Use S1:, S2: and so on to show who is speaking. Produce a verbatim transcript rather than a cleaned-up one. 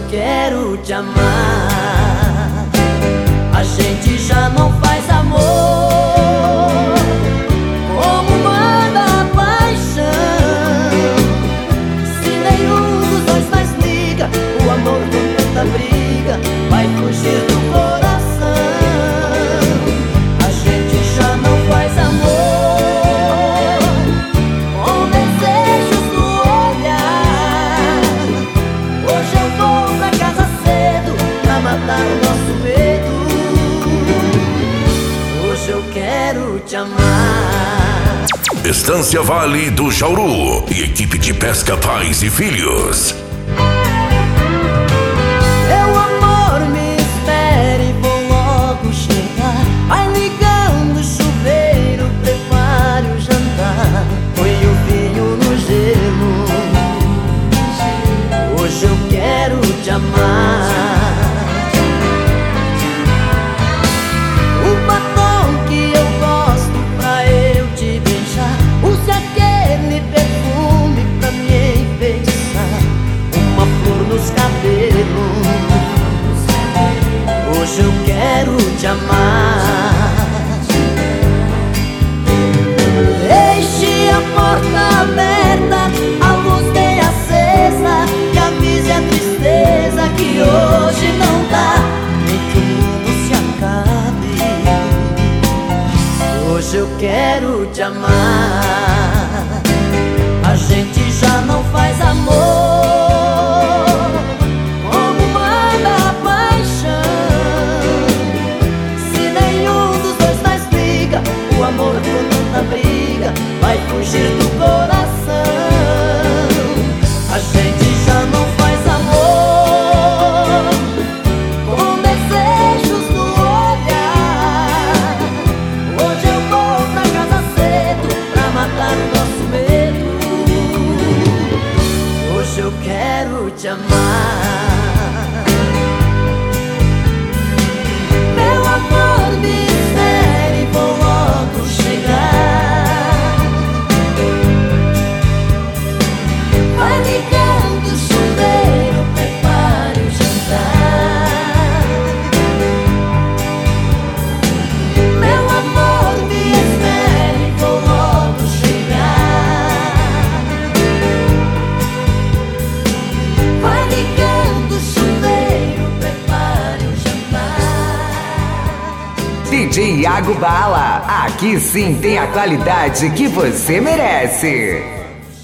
S1: quero te amar. A gente já não faz amor como manda a paixão. Se nenhum dos dois mais liga, o amor com tanta briga vai fugir do coração. A gente já não faz amor com desejos no olhar. Hoje eu vou pra casa cedo pra matar o nosso medo. Hoje eu quero te amar.
S2: Estância Vale do Jauru e equipe de pesca Pais e Filhos.
S1: Meu amor, me espere, vou logo chegar. Vai ligando o chuveiro, prepare o jantar. Põe o vinho no gelo. Hoje eu quero te amar. O batom que eu gosto pra eu te beijar. Use aquele perfume pra me enfeitiçar. Uma flor nos cabelos. Hoje eu quero te amar. Deixe a porta aberta, a luz bem acesa, e avise a tristeza que hoje não dá, nem que o mundo se acabe. Hoje eu quero te amar. A gente já não faz amor como manda a paixão. Se nenhum dos dois mais liga, o amor com tanta briga vai fugir do coração. A gente já não faz amor com desejos no olhar. Hoje eu vou pra casa cedo pra matar o nosso medo. Hoje eu quero te amar. Meu amor, me espere, vou logo chegar. Vai ligando o chuveiro, prepare o jantar. Meu amor, me espere, vou logo chegar. Vai ligando o chuveiro, prepare o jantar.
S3: D J Iago Bala, aqui sim tem a qualidade que você merece.